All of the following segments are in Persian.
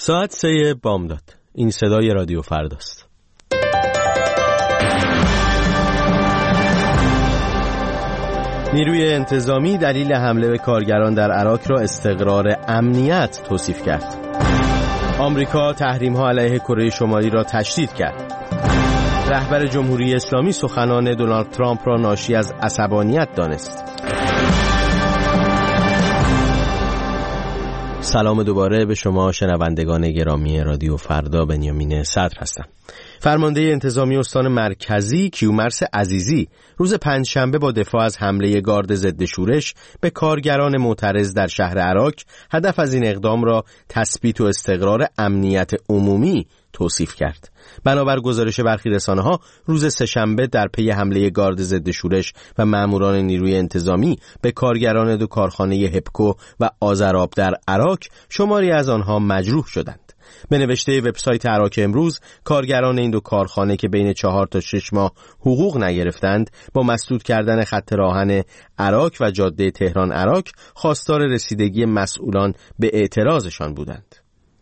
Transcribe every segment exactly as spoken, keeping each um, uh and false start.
ساعت سه بامداد. این صدای رادیو فرداست. نیروی انتظامی دلیل حمله به کارگران در عراق را استقرار امنیت توصیف کرد. آمریکا تحریم‌ها علیه کره شمالی را تشدید کرد. رهبر جمهوری اسلامی سخنان دونالد ترامپ را ناشی از عصبانیت دانست. سلام دوباره به شما شنوندگان گرامی رادیو فردا. بنیامین صدر هستم. فرمانده انتظامی استان مرکزی کیومرث عزیزی روز پنجشنبه با دفاع از حمله گارد ضد شورش به کارگران معترض در شهر عراق هدف از این اقدام را تثبیت و استقرار امنیت عمومی توصیف کرد. بنابر گزارش برخی رسانه‌ها روز سه‌شنبه در پی حمله گارد ضد شورش و ماموران نیروی انتظامی به کارگران دو کارخانه هپکو و آذرآب در عراق شماری از آنها مجروح شدند. به نوشته وبسایت عراق امروز، کارگران این دو کارخانه که بین چهار تا شش ماه حقوق نگرفتند با مسدود کردن خط راهن عراق و جاده تهران عراق خواستار رسیدگی مسئولان به اعتراضشان بودند.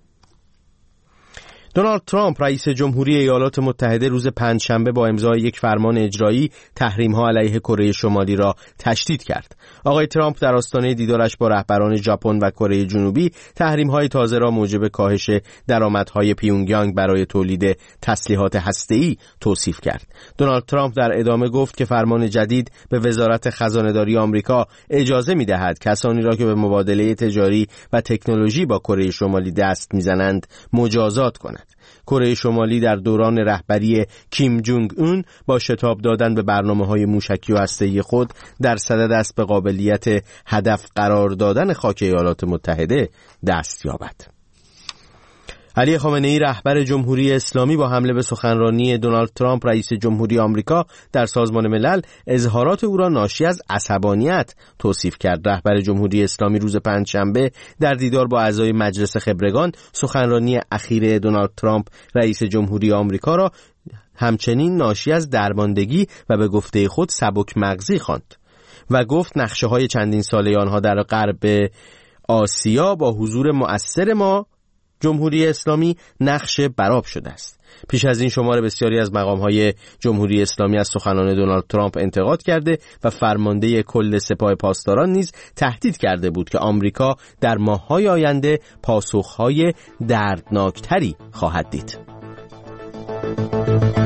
دونالد ترامپ رئیس جمهوری ایالات متحده روز پنجشنبه با امضای یک فرمان اجرایی تحریم‌ها علیه کره شمالی را تشدید کرد. آقای ترامپ در آستانه دیدارش با رهبران ژاپن و کره جنوبی تحریم‌های تازه را موجب کاهش درآمدهای پیونگیانگ برای تولید تسلیحات هسته‌ای توصیف کرد. دونالد ترامپ در ادامه گفت که فرمان جدید به وزارت خزانه‌داری آمریکا اجازه می‌دهد کسانی را که به مبادله تجاری و تکنولوژی با کره شمالی دست می‌زنند مجازات کند. کره شمالی در دوران رهبری کیم جونگ اون با شتاب دادن به برنامه‌های موشکی و هسته‌ای خود در صدد است به قابلیت هدف قرار دادن خاک ایالات متحده دست یابد. علی خامنه‌ای رهبر جمهوری اسلامی با حمله به سخنرانی دونالد ترامپ رئیس جمهوری آمریکا در سازمان ملل اظهارات او را ناشی از عصبانیت توصیف کرد. رهبر جمهوری اسلامی روز پنجشنبه در دیدار با اعضای مجلس خبرگان سخنرانی اخیر دونالد ترامپ رئیس جمهوری آمریکا را همچنین ناشی از درماندگی و به گفته خود سبک مغزی خواند و گفت نقشه‌های چندین ساله آنها در غرب آسیا با حضور مؤثر ما جمهوری اسلامی نقش برآب شده است. پیش از این شمار بسیاری از مقام‌های جمهوری اسلامی از سخنان دونالد ترامپ انتقاد کرده و فرمانده کل سپاه پاسداران نیز تهدید کرده بود که آمریکا در ماه‌های آینده پاسخ‌های دردناکتری خواهد دید.